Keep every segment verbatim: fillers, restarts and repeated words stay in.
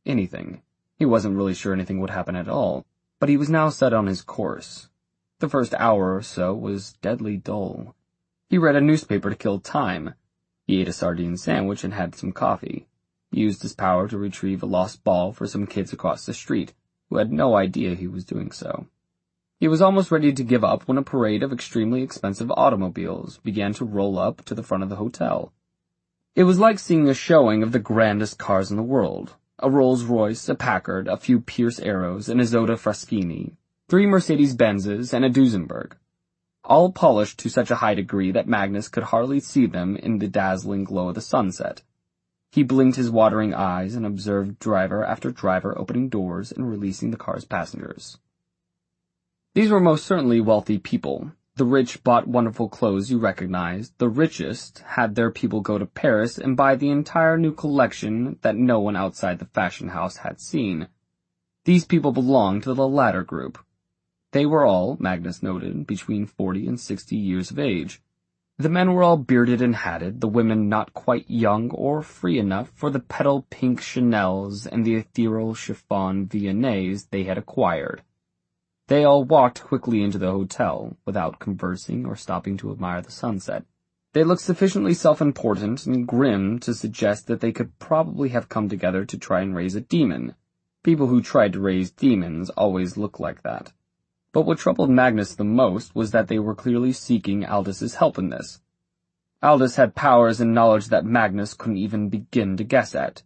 anything. He wasn't really sure anything would happen at all, but he was now set on his course. The first hour or so was deadly dull. He read a newspaper to kill time. He ate a sardine sandwich and had some coffee. He used his power to retrieve a lost ball for some kids across the street, who had no idea he was doing so. He was almost ready to give up when a parade of extremely expensive automobiles began to roll up to the front of the hotel. It was like seeing a showing of the grandest cars in the world. A Rolls-Royce, a Packard, a few Pierce Arrows, and a Zoda Fraschini, three Mercedes-Benzes, and a Duesenberg, all polished to such a high degree that Magnus could hardly see them in the dazzling glow of the sunset. He blinked his watering eyes and observed driver after driver opening doors and releasing the car's passengers. These were most certainly wealthy people. The rich bought wonderful clothes you recognized. The richest had their people go to Paris and buy the entire new collection that no one outside the fashion house had seen. These people belonged to the latter group. They were all, Magnus noted, between forty and sixty years of age. The men were all bearded and hatted, the women not quite young or free enough for the petal-pink Chanels and the ethereal chiffon Viennese they had acquired. They all walked quickly into the hotel, without conversing or stopping to admire the sunset. They looked sufficiently self-important and grim to suggest that they could probably have come together to try and raise a demon. People who tried to raise demons always look like that. But what troubled Magnus the most was that they were clearly seeking Aldous' help in this. Aldous had powers and knowledge that Magnus couldn't even begin to guess at.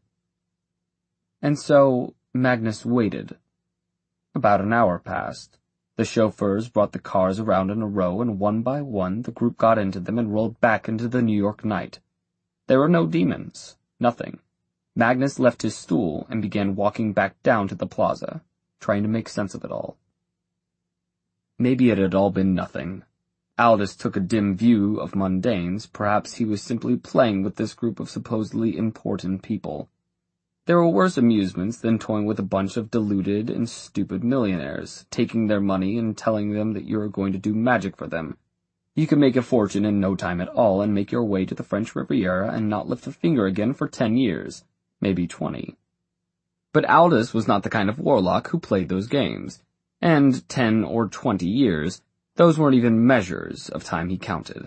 And so Magnus waited. About an hour passed. The chauffeurs brought the cars around in a row, and one by one the group got into them and rolled back into the New York night. There were no demons. Nothing. Magnus left his stool and began walking back down to the plaza, trying to make sense of it all. Maybe it had all been nothing. Aldous took a dim view of mundanes. Perhaps he was simply playing with this group of supposedly important people. There were worse amusements than toying with a bunch of deluded and stupid millionaires, taking their money and telling them that you are going to do magic for them. You could make a fortune in no time at all and make your way to the French Riviera and not lift a finger again for ten years, maybe twenty. But Aldous was not the kind of warlock who played those games, and ten or twenty years, those weren't even measures of time he counted.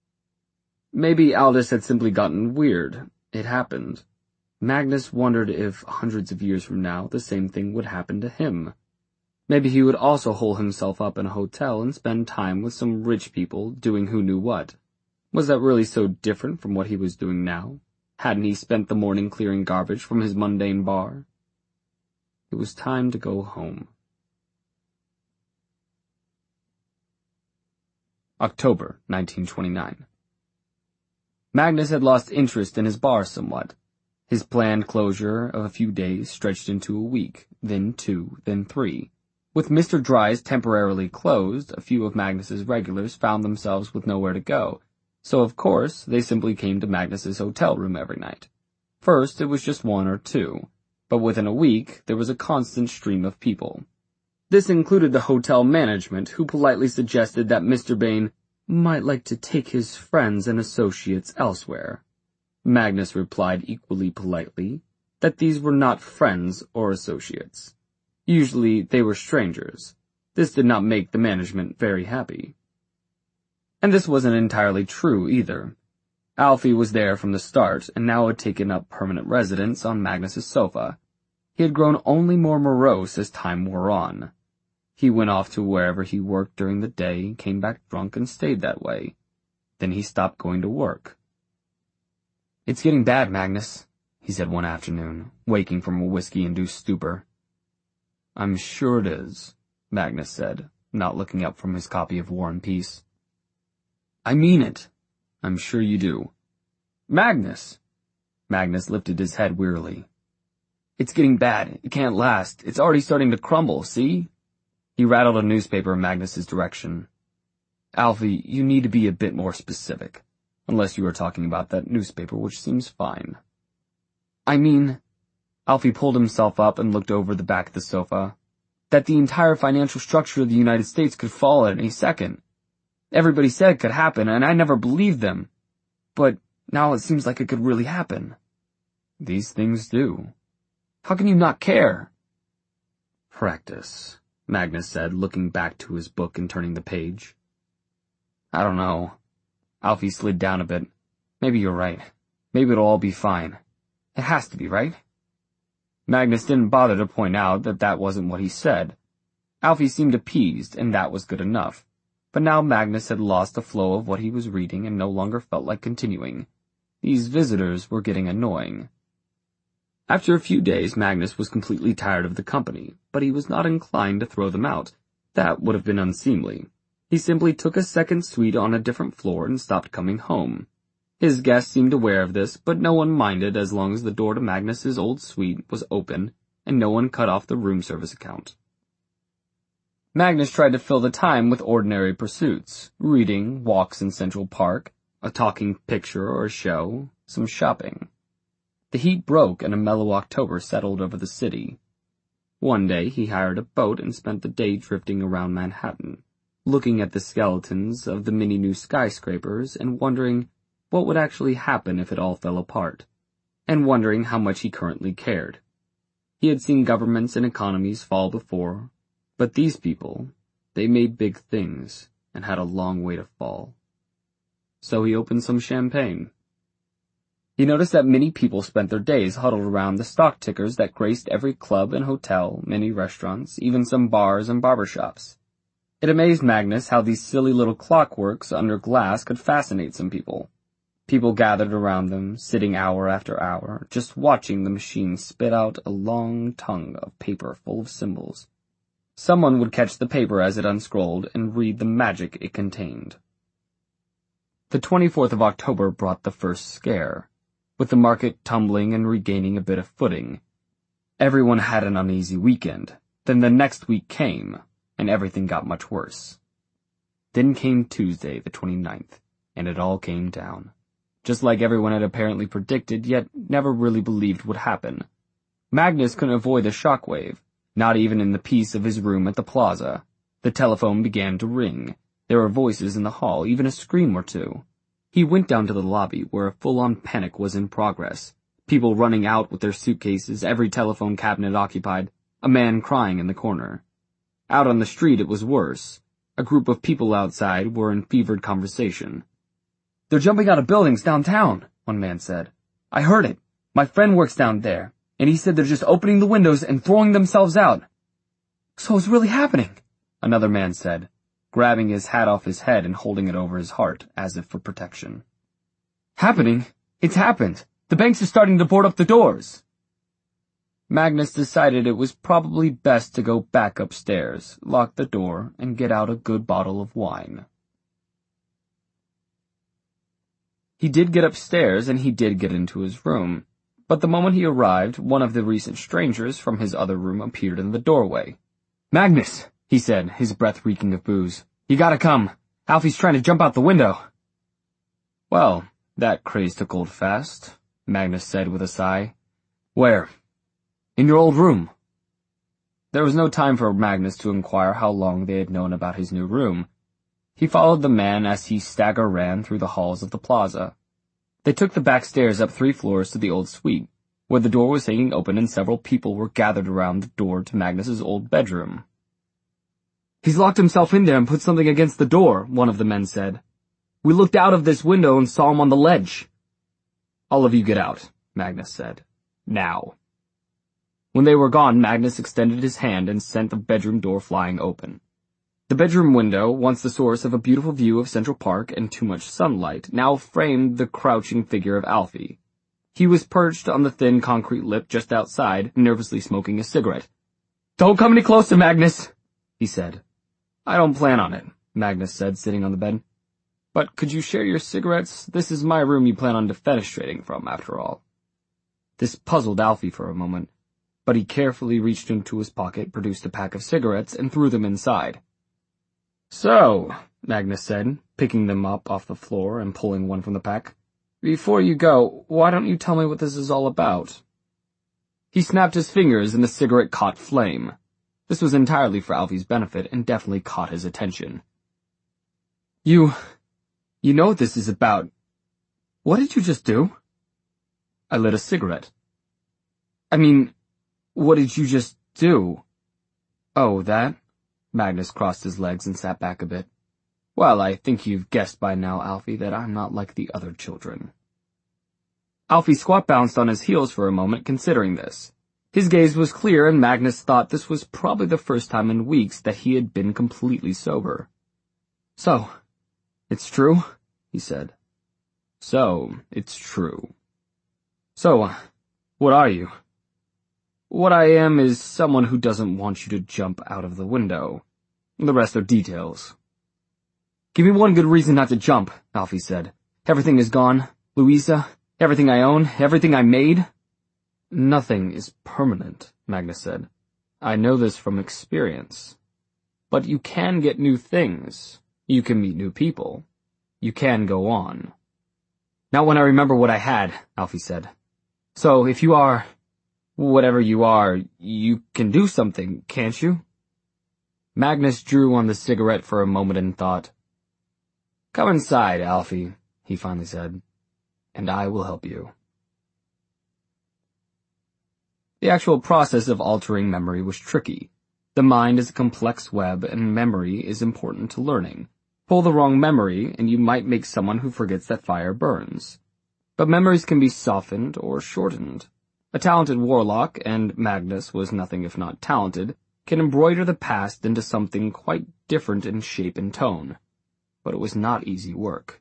Maybe Aldous had simply gotten weird. It happened. Magnus wondered if, hundreds of years from now, the same thing would happen to him. Maybe he would also hole himself up in a hotel and spend time with some rich people doing who knew what. Was that really so different from what he was doing now? Hadn't he spent the morning clearing garbage from his mundane bar? It was time to go home. October nineteen twenty-nine. Magnus had lost interest in his bar somewhat. His planned closure of a few days stretched into a week, then two, then three. With Mister Dry's temporarily closed, a few of Magnus's regulars found themselves with nowhere to go, so of course they simply came to Magnus's hotel room every night. First it was just one or two, but within a week there was a constant stream of people. This included the hotel management, who politely suggested that Mister Bain might like to take his friends and associates elsewhere. Magnus replied equally politely that these were not friends or associates. Usually they were strangers. This did not make the management very happy. And this wasn't entirely true either. Alfie was there from the start and now had taken up permanent residence on Magnus's sofa. He had grown only more morose as time wore on. He went off to wherever he worked during the day, came back drunk and stayed that way. Then he stopped going to work. "It's getting bad, Magnus," he said one afternoon, waking from a whiskey-induced stupor. "I'm sure it is," Magnus said, not looking up from his copy of War and Peace. "I mean it." "I'm sure you do." "Magnus!" Magnus lifted his head wearily. "It's getting bad. It can't last. It's already starting to crumble, see?" He rattled a newspaper in Magnus's direction. "Alfie, you need to be a bit more specific. Unless you are talking about that newspaper, which seems fine." "I mean," Alfie pulled himself up and looked over the back of the sofa, "that the entire financial structure of the United States could fall at any second. Everybody said it could happen, and I never believed them. But now it seems like it could really happen." "These things do." How can you not care?" "Practice," Magnus said, looking back to his book and turning the page. "I don't know." Alfie slid down a bit. "Maybe you're right. Maybe it'll all be fine. It has to be, right?" Magnus didn't bother to point out that that wasn't what he said. Alfie seemed appeased, and that was good enough. But now Magnus had lost the flow of what he was reading and no longer felt like continuing. These visitors were getting annoying. After a few days, Magnus was completely tired of the company, but he was not inclined to throw them out. That would have been unseemly. He simply took a second suite on a different floor and stopped coming home. His guests seemed aware of this, but no one minded as long as the door to Magnus's old suite was open and no one cut off the room service account. Magnus tried to fill the time with ordinary pursuits, reading, walks in Central Park, a talking picture or a show, some shopping. The heat broke and a mellow October settled over the city. One day he hired a boat and spent the day drifting around Manhattan, looking at the skeletons of the many new skyscrapers and wondering what would actually happen if it all fell apart, and wondering how much he currently cared. He had seen governments and economies fall before, but these people, they made big things and had a long way to fall. So he opened some champagne. He noticed that many people spent their days huddled around the stock tickers that graced every club and hotel, many restaurants, even some bars and barber shops. It amazed Magnus how these silly little clockworks under glass could fascinate some people. People gathered around them, sitting hour after hour, just watching the machine spit out a long tongue of paper full of symbols. Someone would catch the paper as it unscrolled and read the magic it contained. The twenty-fourth of October brought the first scare, with the market tumbling and regaining a bit of footing. Everyone had an uneasy weekend. Then the next week came, and everything got much worse. Then came Tuesday, the twenty-ninth, and it all came down. Just like everyone had apparently predicted, yet never really believed would happen. Magnus couldn't avoid the shockwave, not even in the peace of his room at the plaza. The telephone began to ring. There were voices in the hall, even a scream or two. He went down to the lobby, where a full-on panic was in progress. People running out with their suitcases, every telephone cabinet occupied, a man crying in the corner. Out on the street it was worse. A group of people outside were in fevered conversation. "They're jumping out of buildings downtown," one man said. "I heard it. My friend works down there, and he said they're just opening the windows and throwing themselves out." "So it's really happening," another man said, grabbing his hat off his head and holding it over his heart, as if for protection. "Happening? It's happened. The banks are starting to board up the doors." Magnus decided it was probably best to go back upstairs, lock the door, and get out a good bottle of wine. He did get upstairs, and he did get into his room, but the moment he arrived, one of the recent strangers from his other room appeared in the doorway. "Magnus," he said, his breath reeking of booze. "You gotta come. Alfie's trying to jump out the window." "Well, that craze took hold fast," Magnus said with a sigh. "Where?" "In your old room." There was no time for Magnus to inquire how long they had known about his new room. He followed the man as he stagger ran through the halls of the plaza. They took the back stairs up three floors to the old suite, where the door was hanging open and several people were gathered around the door to Magnus's old bedroom. "He's locked himself in there and put something against the door," one of the men said. "We looked out of this window and saw him on the ledge." "All of you get out," Magnus said. "Now." When they were gone, Magnus extended his hand and sent the bedroom door flying open. The bedroom window, once the source of a beautiful view of Central Park and too much sunlight, now framed the crouching figure of Alfie. He was perched on the thin concrete lip just outside, nervously smoking a cigarette. "Don't come any closer, Magnus," he said. "I don't plan on it," Magnus said, sitting on the bed. "But could you share your cigarettes? This is my room you plan on defenestrating from, after all." This puzzled Alfie for a moment, but he carefully reached into his pocket, produced a pack of cigarettes, and threw them inside. "So," Magnus said, picking them up off the floor and pulling one from the pack, "before you go, why don't you tell me what this is all about?" He snapped his fingers and the cigarette caught flame. This was entirely for Alfie's benefit and definitely caught his attention. You... you know what this is about. What did you just do?" "I lit a cigarette." "I mean, What did you just do? Oh, that? Magnus crossed his legs and sat back a bit. Well, I think you've guessed by now, Alfie, that I'm not like the other children. Alfie squat-bounced on his heels for a moment, considering this. His gaze was clear, and Magnus thought this was probably the first time in weeks that he had been completely sober. So, it's true? He said. So, it's true. So, uh, what are you? What I am is someone who doesn't want you to jump out of the window. The rest are details. Give me one good reason not to jump, Alfie said. Everything is gone. Louisa, everything I own, everything I made. Nothing is permanent, Magnus said. I know this from experience. But you can get new things. You can meet new people. You can go on. Not when I remember what I had, Alfie said. So, if you are... whatever you are, you can do something, can't you? Magnus drew on the cigarette for a moment and thought. Come inside, Alfie, he finally said, and I will help you. The actual process of altering memory was tricky. The mind is a complex web, and memory is important to learning. Pull the wrong memory, and you might make someone who forgets that fire burns. But memories can be softened or shortened. A talented warlock, and Magnus was nothing if not talented, can embroider the past into something quite different in shape and tone. But it was not easy work.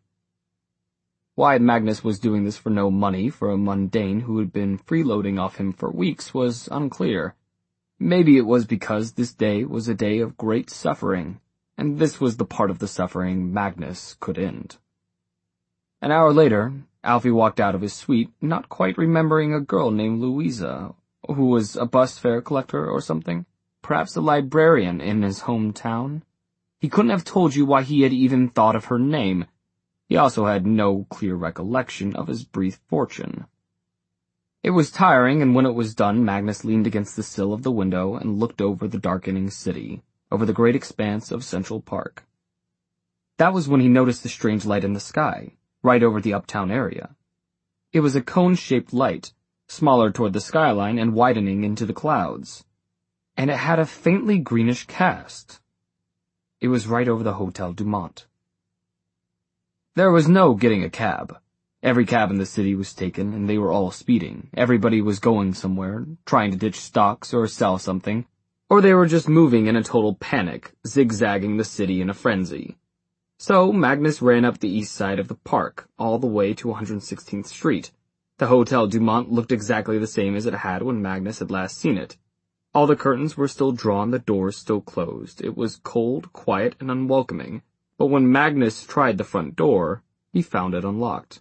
Why Magnus was doing this for no money for a mundane who had been freeloading off him for weeks was unclear. Maybe it was because this day was a day of great suffering, and this was the part of the suffering Magnus could end. An hour later, Alfie walked out of his suite, not quite remembering a girl named Louisa, who was a bus fare collector or something, perhaps a librarian in his hometown. He couldn't have told you why he had even thought of her name. He also had no clear recollection of his brief fortune. It was tiring, and when it was done, Magnus leaned against the sill of the window and looked over the darkening city, over the great expanse of Central Park. That was when he noticed the strange light in the sky, right over the uptown area. It was a cone-shaped light, smaller toward the skyline and widening into the clouds. And it had a faintly greenish cast. It was right over the Hotel Dumont. There was no getting a cab. Every cab in the city was taken, and they were all speeding. Everybody was going somewhere, trying to ditch stocks or sell something, or they were just moving in a total panic, zigzagging the city in a frenzy. So Magnus ran up the east side of the park, all the way to one hundred sixteenth Street. The Hotel Dumont looked exactly the same as it had when Magnus had last seen it. All the curtains were still drawn, the doors still closed. It was cold, quiet, and unwelcoming. But when Magnus tried the front door, he found it unlocked.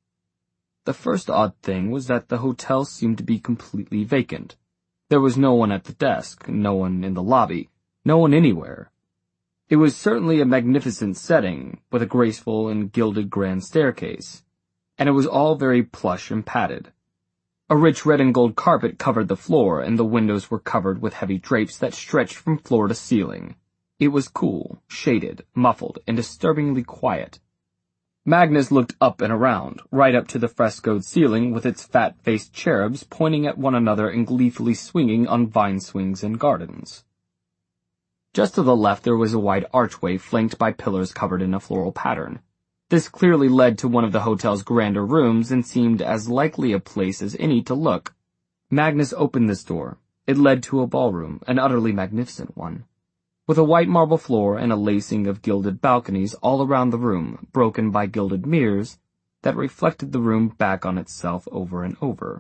The first odd thing was that the hotel seemed to be completely vacant. There was no one at the desk, no one in the lobby, no one anywhere. It was certainly a magnificent setting, with a graceful and gilded grand staircase, and it was all very plush and padded. A rich red and gold carpet covered the floor, and the windows were covered with heavy drapes that stretched from floor to ceiling. It was cool, shaded, muffled, and disturbingly quiet. Magnus looked up and around, right up to the frescoed ceiling with its fat-faced cherubs pointing at one another and gleefully swinging on vine swings and gardens. Just to the left there was a wide archway flanked by pillars covered in a floral pattern. This clearly led to one of the hotel's grander rooms and seemed as likely a place as any to look. Magnus opened this door. It led to a ballroom, an utterly magnificent one, with a white marble floor and a lacing of gilded balconies all around the room, broken by gilded mirrors that reflected the room back on itself over and over.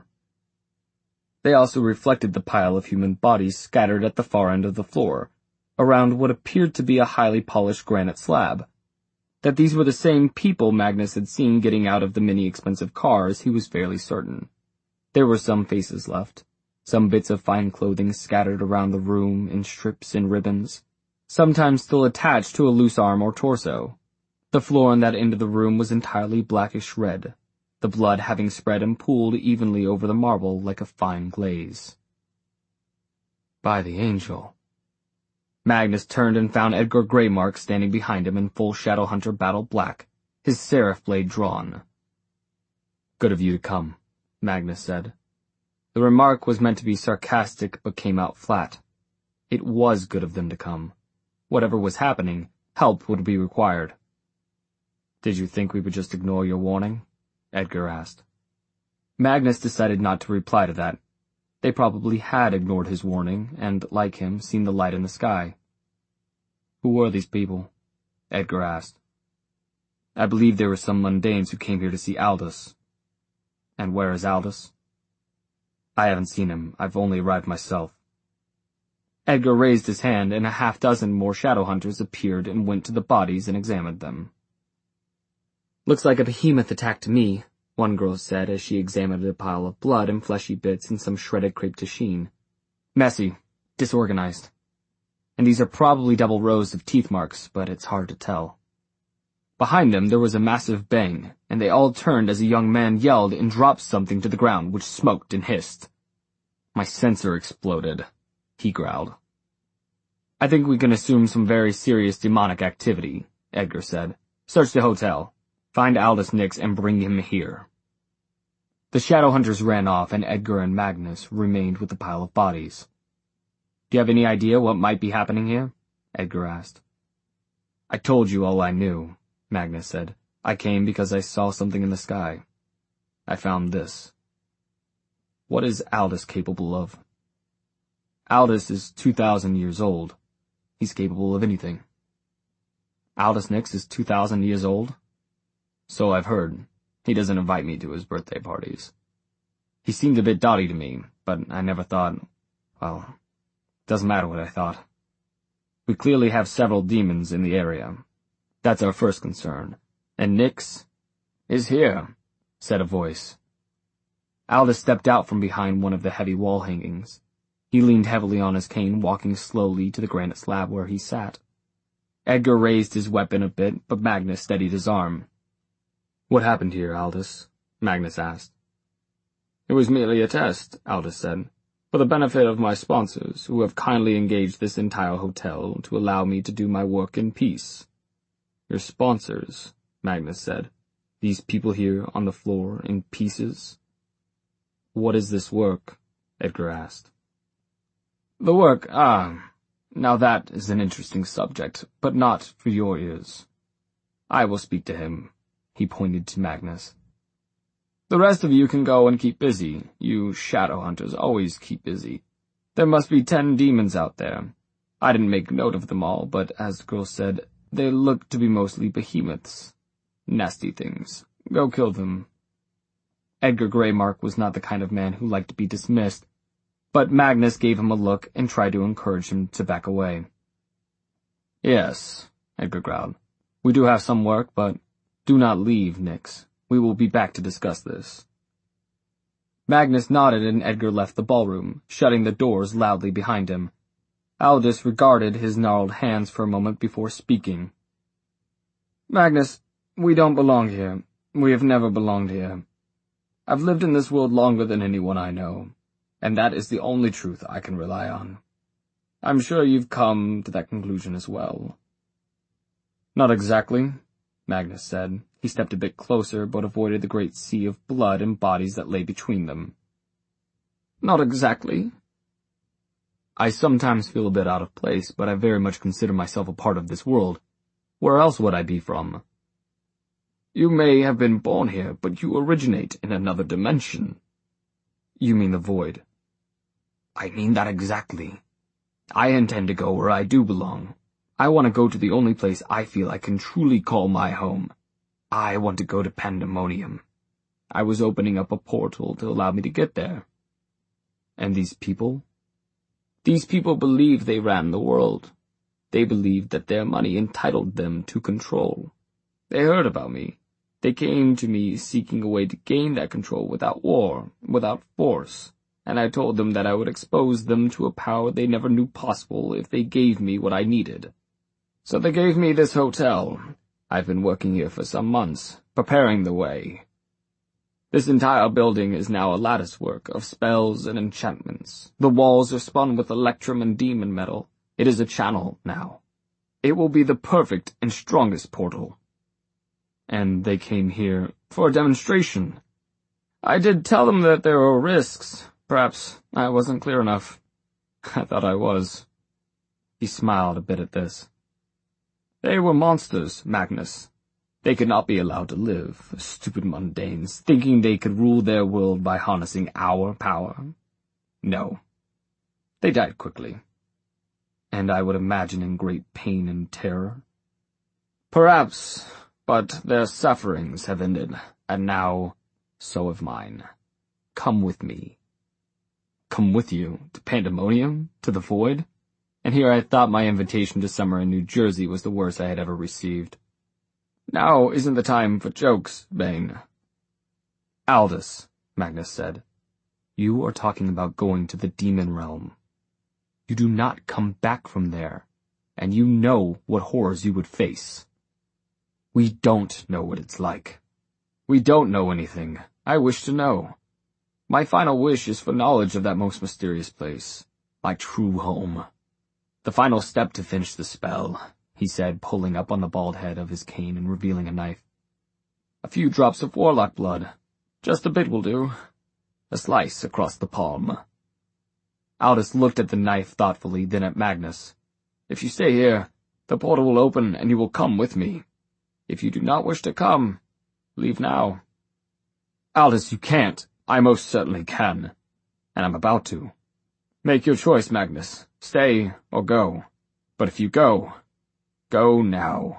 They also reflected the pile of human bodies scattered at the far end of the floor, around what appeared to be a highly polished granite slab. That these were the same people Magnus had seen getting out of the many expensive cars, he was fairly certain. There were some faces left, some bits of fine clothing scattered around the room in strips and ribbons, sometimes still attached to a loose arm or torso. The floor in that end of the room was entirely blackish red, the blood having spread and pooled evenly over the marble like a fine glaze. By the angel. Magnus turned and found Edgar Greymark standing behind him in full Shadowhunter battle black, his seraph blade drawn. Good of you to come, Magnus said. The remark was meant to be sarcastic but came out flat. It was good of them to come. Whatever was happening, help would be required. "Did you think we would just ignore your warning?" Edgar asked. Magnus decided not to reply to that. They probably had ignored his warning and, like him, seen the light in the sky. "Who were these people?" Edgar asked. "I believe they were some mundanes who came here to see Aldous." "And where is Aldous?" "I haven't seen him. I've only arrived myself." Edgar raised his hand, and a half-dozen more shadow hunters appeared and went to the bodies and examined them. "Looks like a behemoth attack to me," one girl said as she examined a pile of blood and fleshy bits and some shredded crepe de chine. "Messy, disorganized. And these are probably double rows of teeth marks, but it's hard to tell." Behind them there was a massive bang, and they all turned as a young man yelled and dropped something to the ground, which smoked and hissed. "My sensor exploded," he growled. "I think we can assume some very serious demonic activity," Edgar said. "Search the hotel. Find Aldous Nix and bring him here." The shadow hunters ran off, and Edgar and Magnus remained with the pile of bodies. "Do you have any idea what might be happening here?" Edgar asked. "I told you all I knew," Magnus said. "I came because I saw something in the sky. I found this." "What is Aldous capable of?" "Aldous is two thousand years old. He's capable of anything." "Aldous Nix is two thousand years old?" "So I've heard. He doesn't invite me to his birthday parties. He seemed a bit dotty to me, but I never thought, well, doesn't matter what I thought. We clearly have several demons in the area. That's our first concern. And Nix is here," said a voice. Aldous stepped out from behind one of the heavy wall hangings. He leaned heavily on his cane, walking slowly to the granite slab where he sat. Edgar raised his weapon a bit, but Magnus steadied his arm. "What happened here, Aldous?" Magnus asked. "It was merely a test," Aldous said, "for the benefit of my sponsors, who have kindly engaged this entire hotel to allow me to do my work in peace." "Your sponsors," Magnus said. "These people here on the floor in pieces?" "What is this work?" Edgar asked. "The work, ah, now that is an interesting subject, but not for your ears. I will speak to him." He pointed to Magnus. "The rest of you can go and keep busy. You shadow hunters always keep busy. There must be ten demons out there. I didn't make note of them all, but as the girl said, they look to be mostly behemoths. Nasty things. Go kill them." Edgar Greymark was not the kind of man who liked to be dismissed, but Magnus gave him a look and tried to encourage him to back away. "Yes," Edgar growled. "We do have some work, but do not leave, Nix. We will be back to discuss this." Magnus nodded and Edgar left the ballroom, shutting the doors loudly behind him. Aldous regarded his gnarled hands for a moment before speaking. "Magnus, we don't belong here. We have never belonged here. I've lived in this world longer than anyone I know, and that is the only truth I can rely on. I'm sure you've come to that conclusion as well." "Not exactly," Magnus said. He stepped a bit closer, but avoided the great sea of blood and bodies that lay between them. "Not exactly?" "I sometimes feel a bit out of place, but I very much consider myself a part of this world. Where else would I be from?" "You may have been born here, but you originate in another dimension." "You mean the void?" "I mean that exactly. I intend to go where I do belong. I want to go to the only place I feel I can truly call my home. I want to go to Pandemonium. I was opening up a portal to allow me to get there." "And these people?" "These people believed they ran the world. They believed that their money entitled them to control. They heard about me. They came to me seeking a way to gain that control without war, without force, and I told them that I would expose them to a power they never knew possible if they gave me what I needed. So they gave me this hotel. I've been working here for some months, preparing the way. This entire building is now a latticework of spells and enchantments. The walls are spun with electrum and demon metal. It is a channel now. It will be the perfect and strongest portal." "And they came here for a demonstration." "I did tell them that there were risks, Perhaps I wasn't clear enough. I thought I was. He smiled a bit at this. They were monsters, Magnus. They could not be allowed to live, stupid mundanes, thinking they could rule their world by harnessing our power. No. They died quickly. And I would imagine in great pain and terror. Perhaps, but their sufferings have ended, and now, so have mine. Come with me. Come with you? To Pandemonium? To the Void? And here I thought my invitation to summer in New Jersey was the worst I had ever received. Now isn't the time for jokes, Bane. Aldous, Magnus said, you are talking about going to the demon realm. You do not come back from there, and you know what horrors you would face. We don't know what it's like. We don't know anything. I wish to know. My final wish is for knowledge of that most mysterious place, my true home. The final step to finish the spell, he said, pulling up on the bald head of his cane and revealing a knife. A few drops of warlock blood. Just a bit will do. A slice across the palm. Aldous looked at the knife thoughtfully, then at Magnus. If you stay here, the portal will open and you will come with me. If you do not wish to come, leave now. Aldous, you can't. I most certainly can. And I'm about to. Make your choice, Magnus. Stay or go. But if you go, go now.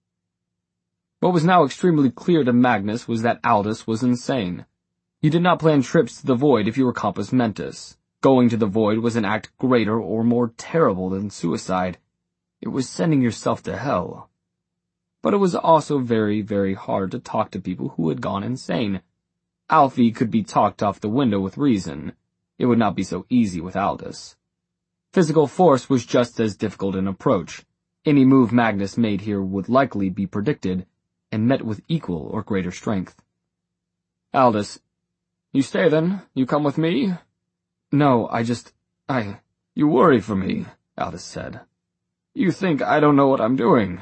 What was now extremely clear to Magnus was that Aldous was insane. He did not plan trips to the Void if you were compos mentis. Going to the Void was an act greater or more terrible than suicide. It was sending yourself to hell. But it was also very, very hard to talk to people who had gone insane. Alfie could be talked off the window with reason. It would not be so easy with Aldous. Physical force was just as difficult an approach. Any move Magnus made here would likely be predicted, and met with equal or greater strength. Aldous, you stay then? You come with me? No, I just... I... You worry for me, Aldous said. You think I don't know what I'm doing.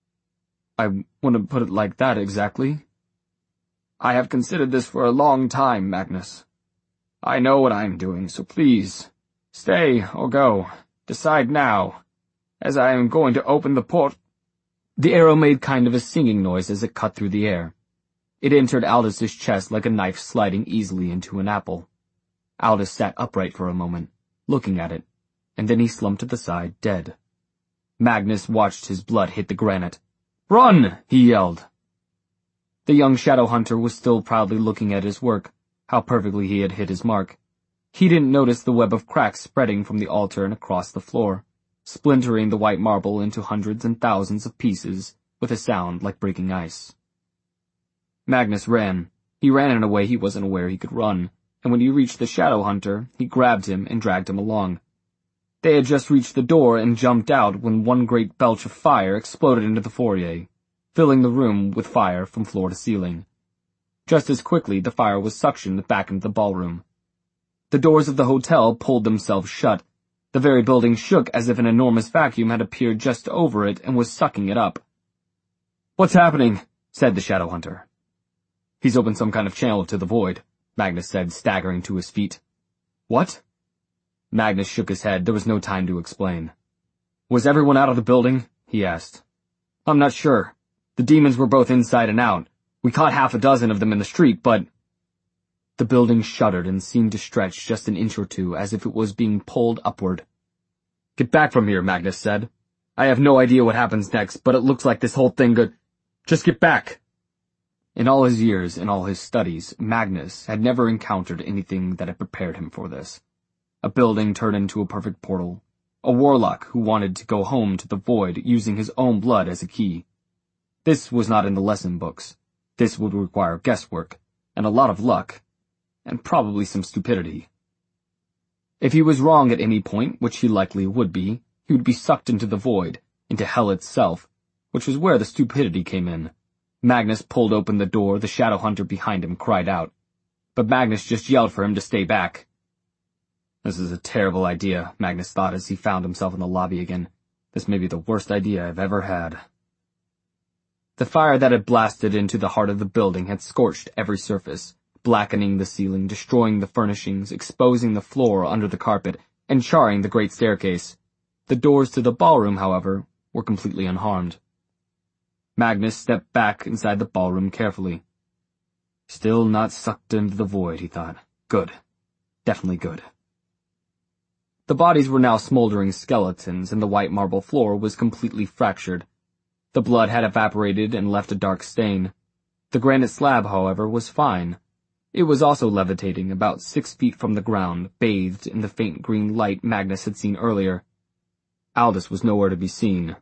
I wouldn't put it like that exactly. I have considered this for a long time, Magnus. I know what I'm doing, so please, stay or go. Decide now, as I am going to open the port. The arrow made kind of a singing noise as it cut through the air. It entered Aldous' chest like a knife sliding easily into an apple. Aldous sat upright for a moment, looking at it, and then he slumped to the side, dead. Magnus watched his blood hit the granite. Run! He yelled. The young shadow hunter was still proudly looking at his work, how perfectly he had hit his mark. He didn't notice the web of cracks spreading from the altar and across the floor, splintering the white marble into hundreds and thousands of pieces with a sound like breaking ice. Magnus ran. He ran in a way he wasn't aware he could run, and when he reached the shadow hunter, he grabbed him and dragged him along. They had just reached the door and jumped out when one great belch of fire exploded into the foyer, filling the room with fire from floor to ceiling. Just as quickly, the fire was suctioned back into the ballroom. The doors of the hotel pulled themselves shut. The very building shook as if an enormous vacuum had appeared just over it and was sucking it up. What's happening? Said the shadow hunter. He's opened some kind of channel to the Void, Magnus said, staggering to his feet. What? Magnus shook his head. There was no time to explain. Was everyone out of the building? He asked. I'm not sure. The demons were both inside and out. We caught half a dozen of them in the street, but... The building shuddered and seemed to stretch just an inch or two as if it was being pulled upward. Get back from here, Magnus said. I have no idea what happens next, but it looks like this whole thing could... Just get back. In all his years, in all his studies, Magnus had never encountered anything that had prepared him for this. A building turned into a perfect portal. A warlock who wanted to go home to the Void using his own blood as a key. This was not in the lesson books. This would require guesswork, and a lot of luck, and probably some stupidity. If he was wrong at any point, which he likely would be, he would be sucked into the Void, into hell itself, which was where the stupidity came in. Magnus pulled open the door. The shadow hunter behind him cried out. But Magnus just yelled for him to stay back. This is a terrible idea, Magnus thought as he found himself in the lobby again. This may be the worst idea I've ever had. The fire that had blasted into the heart of the building had scorched every surface, blackening the ceiling, destroying the furnishings, exposing the floor under the carpet, and charring the great staircase. The doors to the ballroom, however, were completely unharmed. Magnus stepped back inside the ballroom carefully. Still not sucked into the void, he thought. Good. Definitely good. The bodies were now smoldering skeletons, and the white marble floor was completely fractured. The blood had evaporated and left a dark stain. The granite slab, however, was fine. It was also levitating about six feet from the ground, bathed in the faint green light Magnus had seen earlier. Aldous was nowhere to be seen.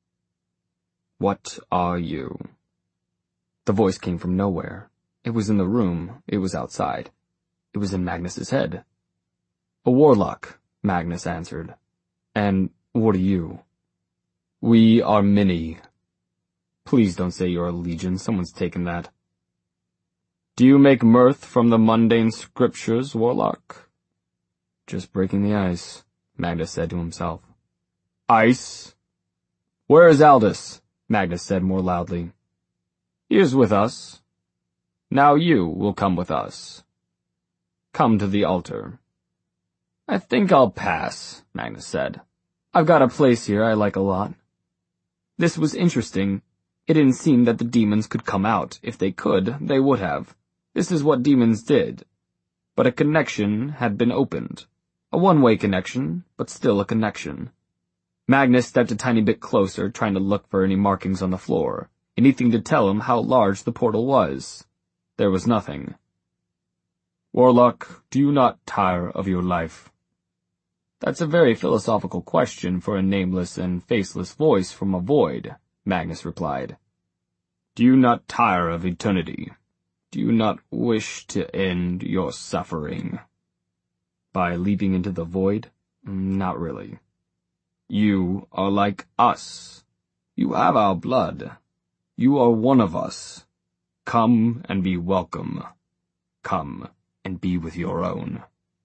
"What are you?" The voice came from nowhere. It was in the room. It was outside. It was in Magnus's head. "A warlock," Magnus answered. "And what are you?" "We are many." "Please don't say you're a legion. Someone's taken that." "Do you make mirth from the mundane scriptures, warlock?" "Just breaking the ice," Magnus said to himself. "Ice? Where is Aldous?" Magnus said more loudly. "He is with us. Now you will come with us. Come to the altar." "I think I'll pass," Magnus said. "I've got a place here I like a lot." This was interesting. It didn't seem that the demons could come out. If they could, they would have. This is what demons did. But a connection had been opened. A one-way connection, but still a connection. Magnus stepped a tiny bit closer, trying to look for any markings on the floor, anything to tell him how large the portal was. There was nothing. "Warlock, do you not tire of your life?" "That's a very philosophical question for a nameless and faceless voice from a void," Magnus replied. "Do you not tire of eternity? Do you not wish to end your suffering?" "By leaping into the void? Not really." "You are like us. You have our blood. You are one of us. Come and be welcome. Come and be with your own."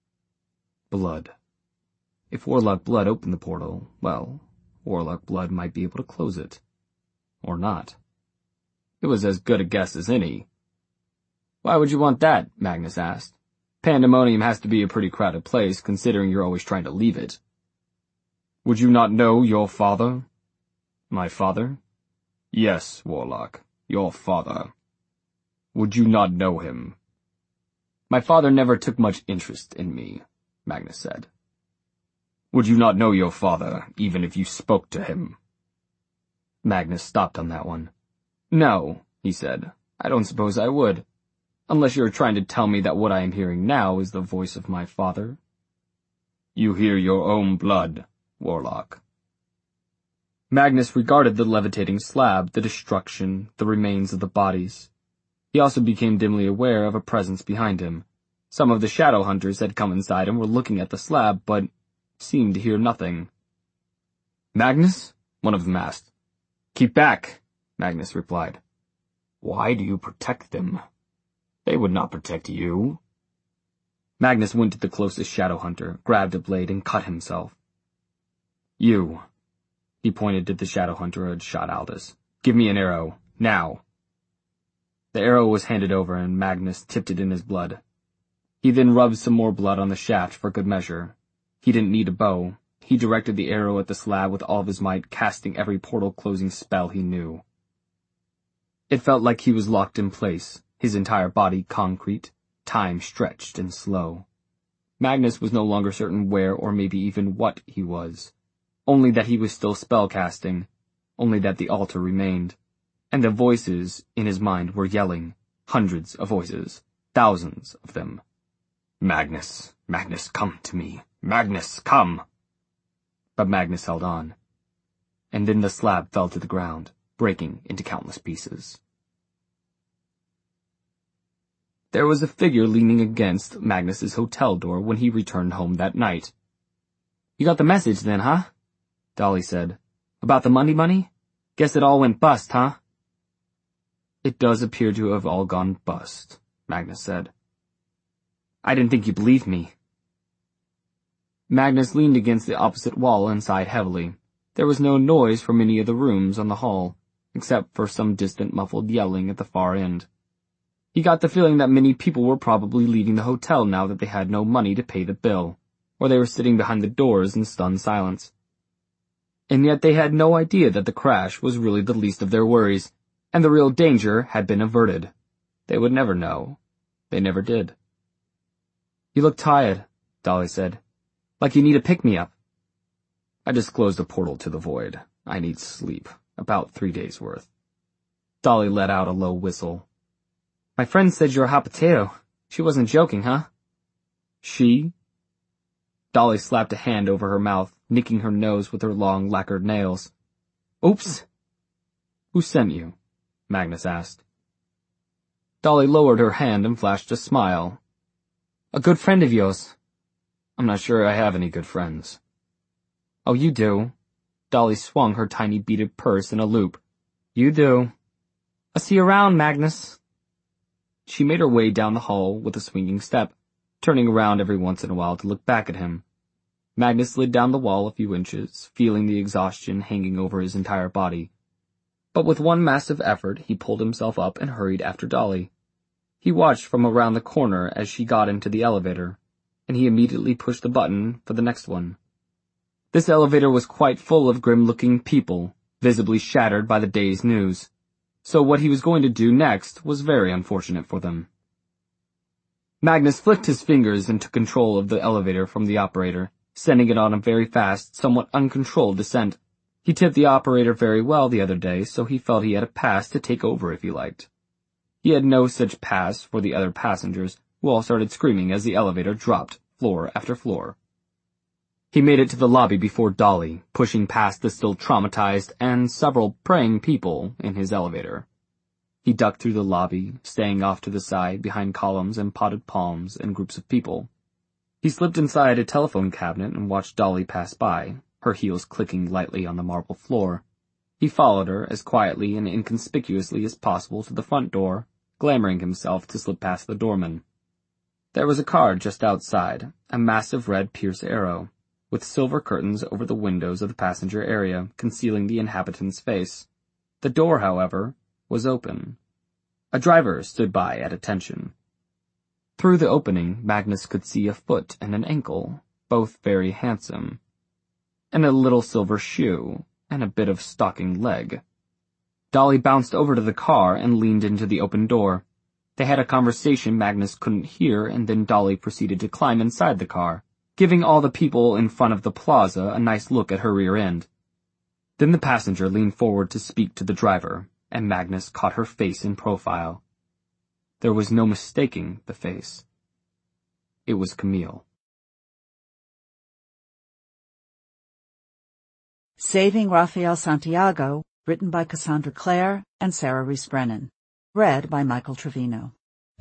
Blood. If Warlock Blood opened the portal, well, Warlock Blood might be able to close it. Or not. It was as good a guess as any. "Why would you want that?" Magnus asked. "Pandemonium has to be a pretty crowded place, considering you're always trying to leave it." "Would you not know your father?" "My father?" "Yes, Warlock, your father. Would you not know him?" "My father never took much interest in me," Magnus said. "Would you not know your father, even if you spoke to him?" Magnus stopped on that one. "No," he said. "I don't suppose I would. Unless you're trying to tell me that what I am hearing now is the voice of my father." "You hear your own blood, Warlock." Magnus regarded the levitating slab, the destruction, the remains of the bodies. He also became dimly aware of a presence behind him. Some of the shadow hunters had come inside and were looking at the slab, but seemed to hear nothing. "Magnus?" one of them asked. "Keep back," Magnus replied. "Why do you protect them? They would not protect you." Magnus went to the closest shadow hunter, grabbed a blade, and cut himself. "You," he pointed to the shadow hunter who had shot Aldous. "Give me an arrow, now." The arrow was handed over, and Magnus tipped it in his blood. He then rubbed some more blood on the shaft for good measure. He didn't need a bow. He directed the arrow at the slab with all of his might, casting every portal-closing spell he knew. It felt like he was locked in place, his entire body concrete, time stretched and slow. Magnus was no longer certain where or maybe even what he was. Only that he was still spellcasting, only that the altar remained. And the voices in his mind were yelling, hundreds of voices, thousands of them. "Magnus, Magnus, come to me. Magnus, come!" But Magnus held on. And then the slab fell to the ground, breaking into countless pieces. There was a figure leaning against Magnus's hotel door when he returned home that night. "You got the message then, huh?" Dolly said. "About the Monday money? Guess it all went bust, huh?" "It does appear to have all gone bust," Magnus said. "I didn't think you believed me." Magnus leaned against the opposite wall and sighed heavily. There was no noise from any of the rooms on the hall, except for some distant muffled yelling at the far end. He got the feeling that many people were probably leaving the hotel now that they had no money to pay the bill, or they were sitting behind the doors in stunned silence. And yet they had no idea that the crash was really the least of their worries, and the real danger had been averted. They would never know. They never did. "You look tired," Dolly said. "Like you need a pick-me-up." I just closed a portal to the void. I need sleep. About three days' worth. Dolly let out a low whistle. "My friend said you're a hot potato. She wasn't joking, huh?" "She?" Dolly slapped a hand over her mouth, nicking her nose with her long, lacquered nails. "Oops." "Who sent you?" Magnus asked. Dolly lowered her hand and flashed a smile. "A good friend of yours." "I'm not sure I have any good friends." "Oh, you do." Dolly swung her tiny beaded purse in a loop. "You do. I'll see you around, Magnus." She made her way down the hall with a swinging step, turning around every once in a while to look back at him. Magnus slid down the wall a few inches, feeling the exhaustion hanging over his entire body. But with one massive effort, he pulled himself up and hurried after Dolly. He watched from around the corner as she got into the elevator, and he immediately pushed the button for the next one. This elevator was quite full of grim-looking people, visibly shattered by the day's news, so what he was going to do next was very unfortunate for them. Magnus flicked his fingers and took control of the elevator from the operator, sending it on a very fast, somewhat uncontrolled descent. He tipped the operator very well the other day, so he felt he had a pass to take over if he liked. He had no such pass for the other passengers, who all started screaming as the elevator dropped, floor after floor. He made it to the lobby before Dolly, pushing past the still traumatized and several praying people in his elevator. He ducked through the lobby, staying off to the side behind columns and potted palms and groups of people. He slipped inside a telephone cabinet and watched Dolly pass by, her heels clicking lightly on the marble floor. He followed her as quietly and inconspicuously as possible to the front door, glamoring himself to slip past the doorman. There was a car just outside, a massive red Pierce Arrow, with silver curtains over the windows of the passenger area, concealing the inhabitant's face. The door, however, was open. A driver stood by at attention. Through the opening, Magnus could see a foot and an ankle, both very handsome, and a little silver shoe, and a bit of stocking leg. Dolly bounced over to the car and leaned into the open door. They had a conversation Magnus couldn't hear, and then Dolly proceeded to climb inside the car, giving all the people in front of the plaza a nice look at her rear end. Then the passenger leaned forward to speak to the driver, and Magnus caught her face in profile. There was no mistaking the face. It was Camille. Saving Rafael Santiago, written by Cassandra Clare and Sarah Rees Brennan. Read by Michael Trevino.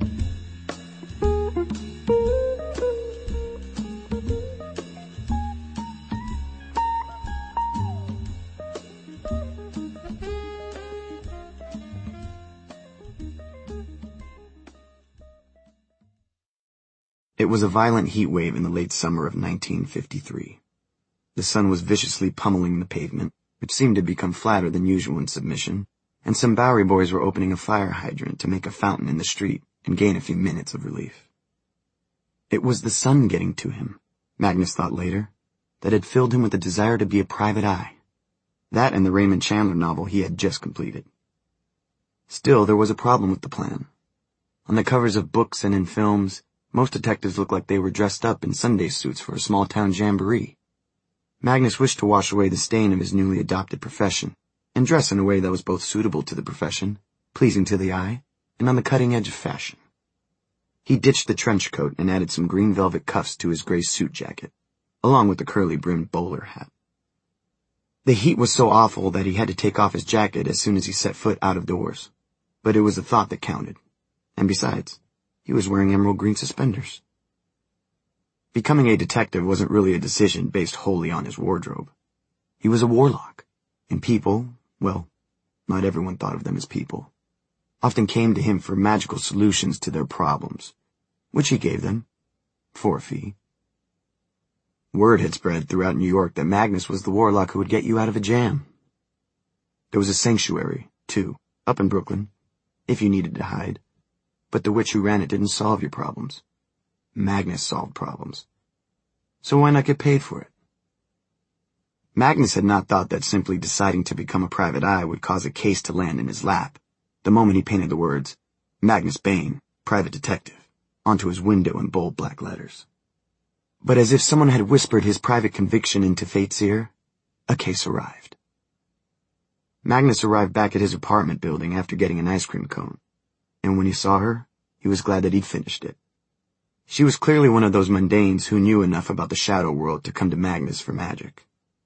It was a violent heat wave in the late summer of nineteen fifty-three. The sun was viciously pummeling the pavement, which seemed to become flatter than usual in submission, and some Bowery boys were opening a fire hydrant to make a fountain in the street and gain a few minutes of relief. It was the sun getting to him, Magnus thought later, that had filled him with a desire to be a private eye. That and the Raymond Chandler novel he had just completed. Still, there was a problem with the plan. On the covers of books and in films, most detectives looked like they were dressed up in Sunday suits for a small-town jamboree. Magnus wished to wash away the stain of his newly adopted profession, and dress in a way that was both suitable to the profession, pleasing to the eye, and on the cutting edge of fashion. He ditched the trench coat and added some green velvet cuffs to his gray suit jacket, along with the curly-brimmed bowler hat. The heat was so awful that he had to take off his jacket as soon as he set foot out of doors, but it was the thought that counted, and besides, he was wearing emerald green suspenders. Becoming a detective wasn't really a decision based wholly on his wardrobe. He was a warlock, and people, well, not everyone thought of them as people, often came to him for magical solutions to their problems, which he gave them, for a fee. Word had spread throughout New York that Magnus was the warlock who would get you out of a jam. There was a sanctuary, too, up in Brooklyn, if you needed to hide. but the witch who ran it didn't solve your problems. Magnus solved problems. So why not get paid for it? Magnus had not thought that simply deciding to become a private eye would cause a case to land in his lap the moment he painted the words, Magnus Bane, Private Detective, onto his window in bold black letters. But as if someone had whispered his private conviction into fate's ear, a case arrived. Magnus arrived back at his apartment building after getting an ice cream cone, and when he saw her, he was glad that he'd finished it. She was clearly one of those mundanes who knew enough about the shadow world to come to Magnus for magic.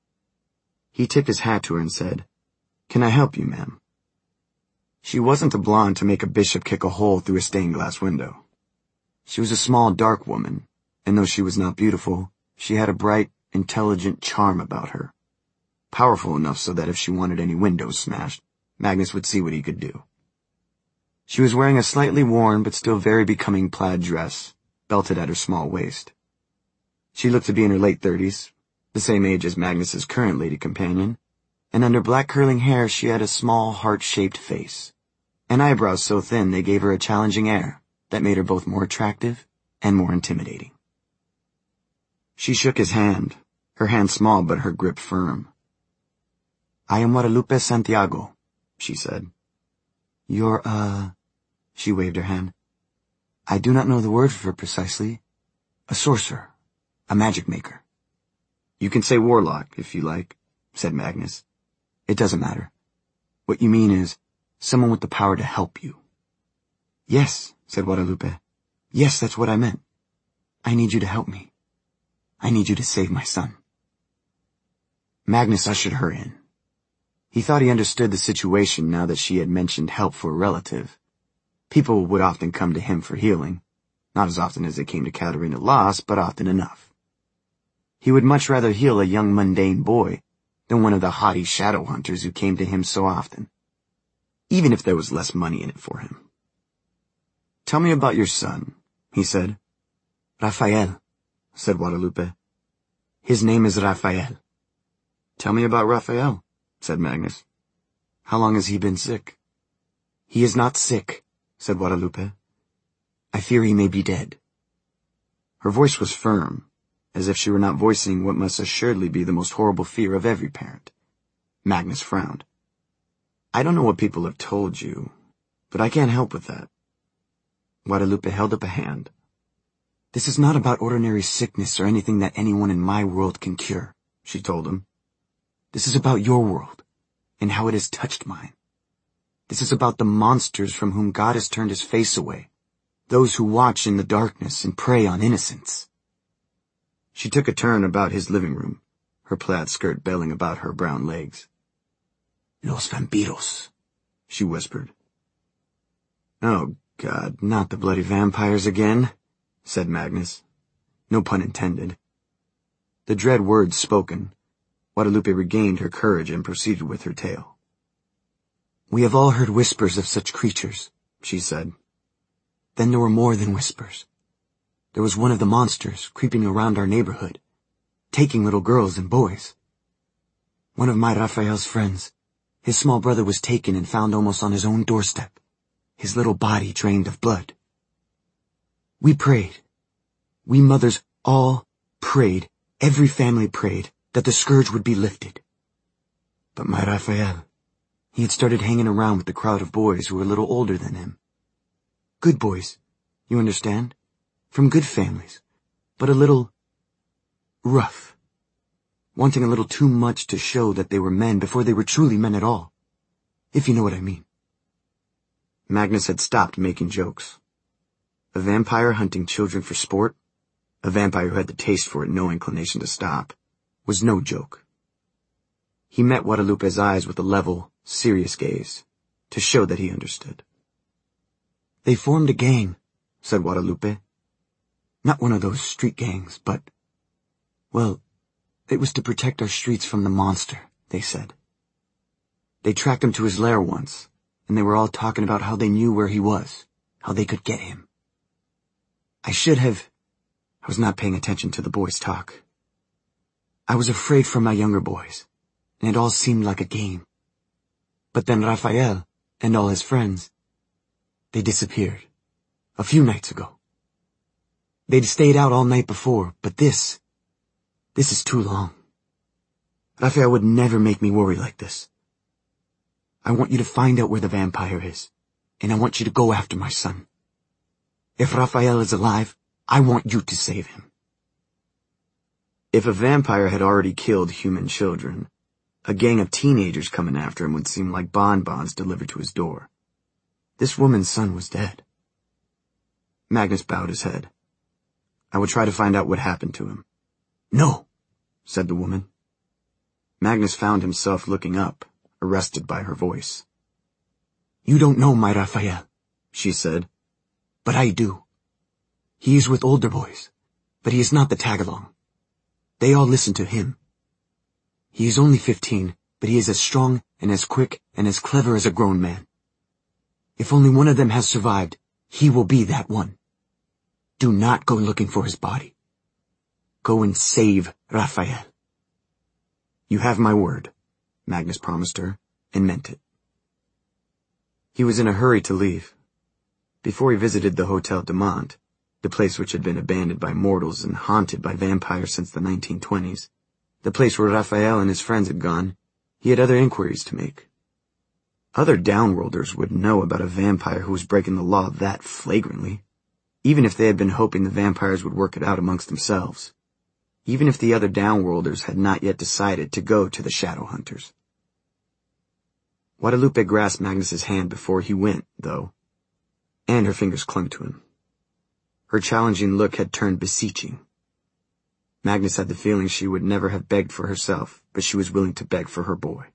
He tipped his hat to her and said, "Can I help you, ma'am?" She wasn't a blonde to make a bishop kick a hole through a stained glass window. She was a small, dark woman, and though she was not beautiful, she had a bright, intelligent charm about her. Powerful enough so that if she wanted any windows smashed, Magnus would see what he could do. She was wearing a slightly worn but still very becoming plaid dress, belted at her small waist. She looked to be in her late thirties, the same age as Magnus's current lady companion, and under black curling hair she had a small heart-shaped face, and eyebrows so thin they gave her a challenging air that made her both more attractive and more intimidating. She shook his hand, her hand small but her grip firm. "I am Guadalupe Santiago," she said. "You're, uh," she waved her hand. "I do not know the word for precisely. A sorcerer, a magic maker." "You can say warlock, if you like," said Magnus. "It doesn't matter. What you mean is, someone with the power to help you." "Yes," said Guadalupe. "Yes, that's what I meant. I need you to help me. I need you to save my son." Magnus ushered her in. He thought he understood the situation now that she had mentioned help for a relative. People would often come to him for healing, not as often as they came to Katerina Loss, but often enough. He would much rather heal a young mundane boy than one of the haughty shadow hunters who came to him so often, even if there was less money in it for him. "Tell me about your son," he said. "Raphael," said Guadalupe. "His name is Raphael." "Tell me about Raphael," said Magnus. "How long has he been sick?" "He is not sick," said Guadalupe. "I fear he may be dead." Her voice was firm, as if she were not voicing what must assuredly be the most horrible fear of every parent. Magnus frowned. "I don't know what people have told you, but I can't help with that." Guadalupe held up a hand. "This is not about ordinary sickness or anything that anyone in my world can cure," she told him. "This is about your world, and how it has touched mine. This is about the monsters from whom God has turned his face away, those who watch in the darkness and prey on innocents." She took a turn about his living room, her plaid skirt belling about her brown legs. "Los vampiros," she whispered. "Oh, God, not the bloody vampires again," said Magnus. No pun intended. The dread words spoken, Guadalupe regained her courage and proceeded with her tale. "We have all heard whispers of such creatures," she said. "Then there were more than whispers. There was one of the monsters creeping around our neighborhood, taking little girls and boys. One of my Raphael's friends, his small brother was taken and found almost on his own doorstep, his little body drained of blood. We prayed. We mothers all prayed, every family prayed, that the scourge would be lifted. But my Raphael, he had started hanging around with the crowd of boys who were a little older than him. Good boys, you understand? From good families, but a little rough, wanting a little too much to show that they were men before they were truly men at all, if you know what I mean." Magnus had stopped making jokes. A vampire hunting children for sport, a vampire who had the taste for it, no inclination to stop, was no joke. He met Guadalupe's eyes with a level, serious gaze, to show that he understood. "They formed a gang," said Guadalupe. "Not one of those street gangs, but, well, it was to protect our streets from the monster, they said. They tracked him to his lair once, and they were all talking about how they knew where he was, how they could get him. I should have... I was not paying attention to the boys' talk. I was afraid for my younger boys, and it all seemed like a game. But then Raphael, and all his friends, they disappeared. A few nights ago. They'd stayed out all night before, but this... This is too long. Raphael would never make me worry like this. I want you to find out where the vampire is, and I want you to go after my son. If Raphael is alive, I want you to save him. If a vampire had already killed human children, a gang of teenagers coming after him would seem like bonbons delivered to his door. This woman's son was dead. Magnus bowed his head. I would try to find out what happened to him. No, said the woman. Magnus found himself looking up, arrested by her voice. You don't know my Raphael, she said, but I do. He is with older boys, but he is not the tag-along. They all listen to him. He is only fifteen, but he is as strong and as quick and as clever as a grown man. If only one of them has survived, he will be that one. Do not go looking for his body. Go and save Raphael. You have my word, Magnus promised her, and meant it. He was in a hurry to leave. Before he visited the Hotel de Mont, the place which had been abandoned by mortals and haunted by vampires since the nineteen twenties, the place where Raphael and his friends had gone, he had other inquiries to make. Other downworlders would know about a vampire who was breaking the law that flagrantly, even if they had been hoping the vampires would work it out amongst themselves, even if the other downworlders had not yet decided to go to the Shadow Hunters. Guadalupe grasped Magnus's hand before he went, though, and her fingers clung to him. Her challenging look had turned beseeching. Magnus had the feeling she would never have begged for herself, but she was willing to beg for her boy.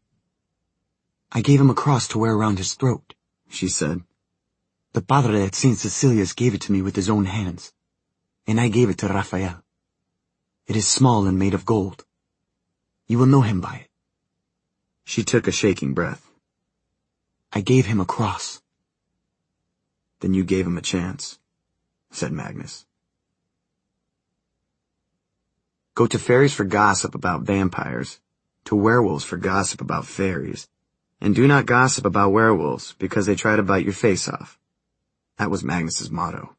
I gave him a cross to wear around his throat, she said. The Padre at Saint Cecilia's gave it to me with his own hands, and I gave it to Raphael. It is small and made of gold. You will know him by it. She took a shaking breath. I gave him a cross. Then you gave him a chance, said Magnus. Go to fairies for gossip about vampires, to werewolves for gossip about fairies, and do not gossip about werewolves because they try to bite your face off. That was Magnus's motto.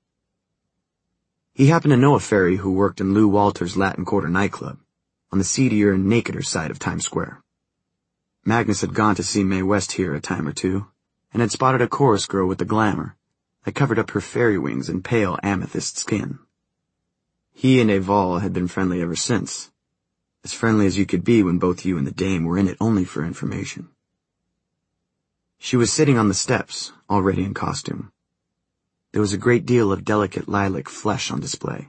He happened to know a fairy who worked in Lou Walter's Latin Quarter nightclub, on the seedier and nakeder side of Times Square. Magnus had gone to see Mae West here a time or two, and had spotted a chorus girl with the glamour that covered up her fairy wings and pale amethyst skin. He and Eval had been friendly ever since, as friendly as you could be when both you and the dame were in it only for information. She was sitting on the steps, already in costume. There was a great deal of delicate lilac flesh on display.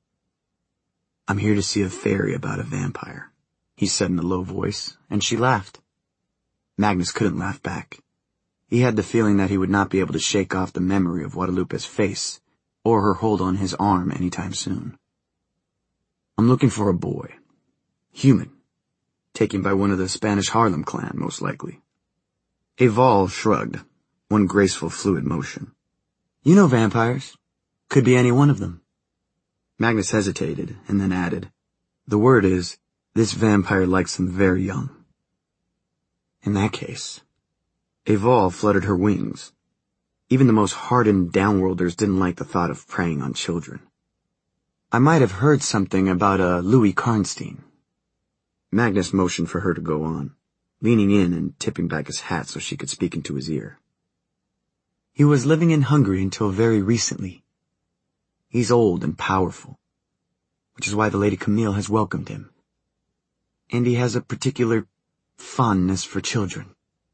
I'm here to see a fairy about a vampire, he said in a low voice, and she laughed. Magnus couldn't laugh back. He had the feeling that he would not be able to shake off the memory of Guadalupe's face, or her hold on his arm any time soon. I'm looking for a boy. Human. Taken by one of the Spanish Harlem clan, most likely. Eval shrugged, one graceful fluid motion. You know vampires. Could be any one of them. Magnus hesitated, and then added, the word is, this vampire likes them very young. In that case, Eval fluttered her wings. Even the most hardened downworlders didn't like the thought of preying on children. I might have heard something about a Louis Karnstein. Magnus motioned for her to go on, leaning in and tipping back his hat so she could speak into his ear. He was living in Hungary until very recently. He's old and powerful, which is why the Lady Camille has welcomed him. And he has a particular fondness for children.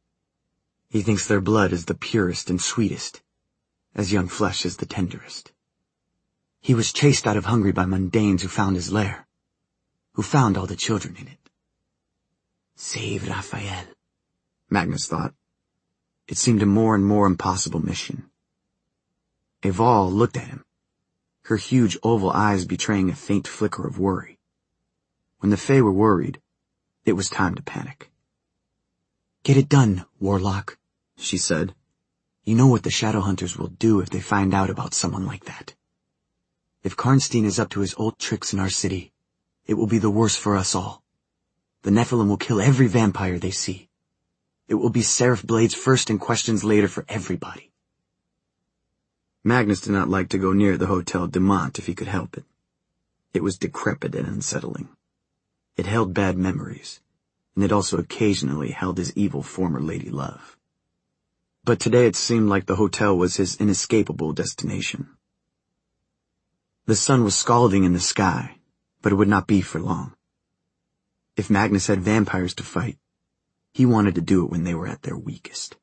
He thinks their blood is the purest and sweetest, as young flesh is the tenderest. He was chased out of Hungary by mundanes who found his lair, who found all the children in it. Save Raphael, Magnus thought. It seemed a more and more impossible mission. Eval looked at him, her huge oval eyes betraying a faint flicker of worry. When the Fae were worried, it was time to panic. Get it done, Warlock, she said. You know what the Shadow Hunters will do if they find out about someone like that. If Karnstein is up to his old tricks in our city, it will be the worse for us all. The Nephilim will kill every vampire they see. It will be Seraph Blades first and questions later for everybody. Magnus did not like to go near the Hotel Dumont if he could help it. It was decrepit and unsettling. It held bad memories, and it also occasionally held his evil former lady love. But today it seemed like the hotel was his inescapable destination. The sun was scalding in the sky, but it would not be for long. If Magnus had vampires to fight, he wanted to do it when they were at their weakest.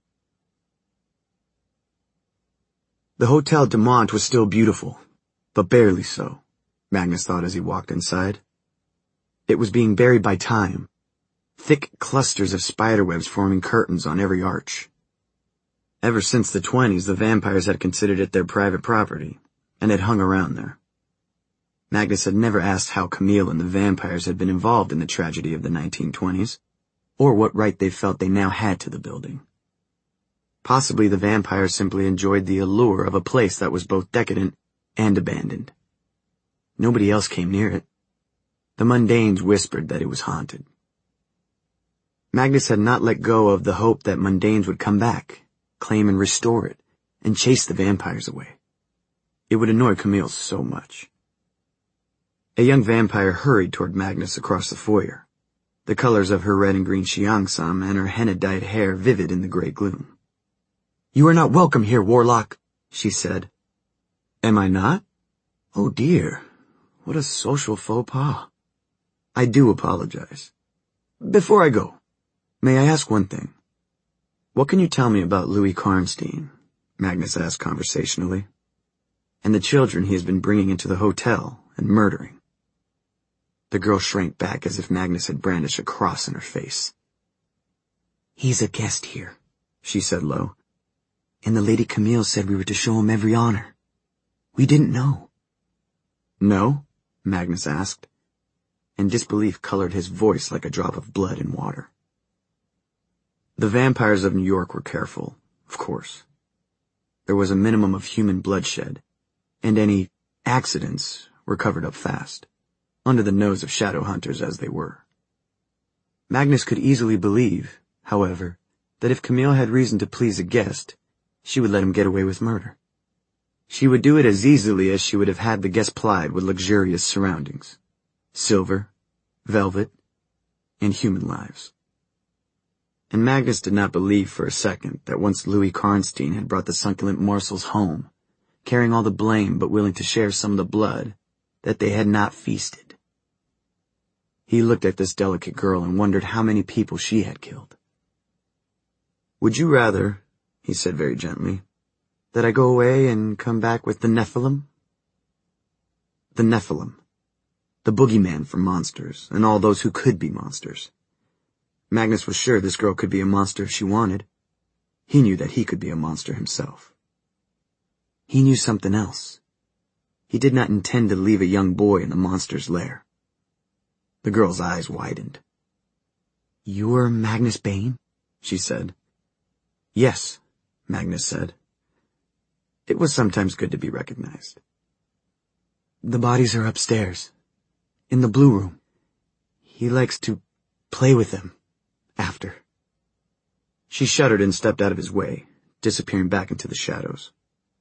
The Hotel Dumont was still beautiful, but barely so, Magnus thought as he walked inside. It was being buried by time, thick clusters of spiderwebs forming curtains on every arch. Ever since the twenties, the vampires had considered it their private property, and had hung around there. Magnus had never asked how Camille and the vampires had been involved in the tragedy of the nineteen twenties, or what right they felt they now had to the building. Possibly the vampires simply enjoyed the allure of a place that was both decadent and abandoned. Nobody else came near it. The mundanes whispered that it was haunted. Magnus had not let go of the hope that mundanes would come back, claim and restore it, and chase the vampires away. It would annoy Camille so much. A young vampire hurried toward Magnus across the foyer, the colors of her red and green xiangsam and her henna-dyed hair vivid in the gray gloom. "You are not welcome here, warlock," she said. "Am I not? Oh dear, what a social faux pas. I do apologize. Before I go, may I ask one thing? What can you tell me about Louis Karnstein?" Magnus asked conversationally. "And the children he has been bringing into the hotel and murdering." The girl shrank back as if Magnus had brandished a cross in her face. "He's a guest here," she said low. "And the Lady Camille said we were to show him every honor. We didn't know." "No?" Magnus asked, and disbelief colored his voice like a drop of blood in water. The vampires of New York were careful, of course. There was a minimum of human bloodshed, and any accidents were covered up fast, under the nose of shadow hunters as they were. Magnus could easily believe, however, that if Camille had reason to please a guest, she would let him get away with murder. She would do it as easily as she would have had the guest plied with luxurious surroundings, silver, velvet, and human lives. And Magnus did not believe for a second that once Louis Karnstein had brought the succulent morsels home, carrying all the blame but willing to share some of the blood, that they had not feasted. He looked at this delicate girl and wondered how many people she had killed. "Would you rather," he said very gently, "that I go away and come back with the Nephilim?" The Nephilim. The boogeyman for monsters, and all those who could be monsters. Magnus was sure this girl could be a monster if she wanted. He knew that he could be a monster himself. He knew something else. He did not intend to leave a young boy in the monster's lair. The girl's eyes widened. "You're Magnus Bane?" she said. "Yes," Magnus said. It was sometimes good to be recognized. "The bodies are upstairs, in the blue room. He likes to play with them, after." She shuddered and stepped out of his way, disappearing back into the shadows.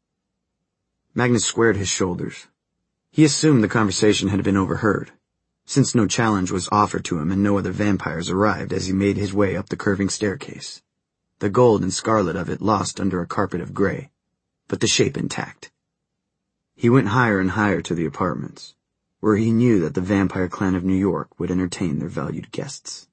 Magnus squared his shoulders. He assumed the conversation had been overheard, since no challenge was offered to him and no other vampires arrived as he made his way up the curving staircase, the gold and scarlet of it lost under a carpet of gray, but the shape intact. He went higher and higher to the apartments, where he knew that the vampire clan of New York would entertain their valued guests.